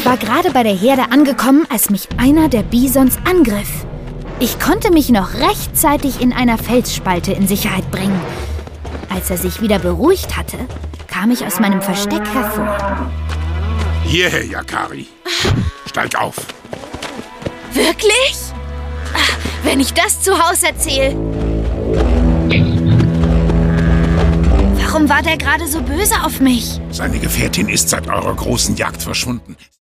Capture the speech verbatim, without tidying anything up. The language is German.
war gerade bei der Herde angekommen, als mich einer der Bisons angriff. Ich konnte mich noch rechtzeitig in einer Felsspalte in Sicherheit bringen. Als er sich wieder beruhigt hatte, kam ich aus meinem Versteck hervor. Hierher, Yakari. Steig auf. Wirklich? Wenn ich das zu Hause erzähle. Warum war der gerade so böse auf mich? Seine Gefährtin ist seit eurer großen Jagd verschwunden.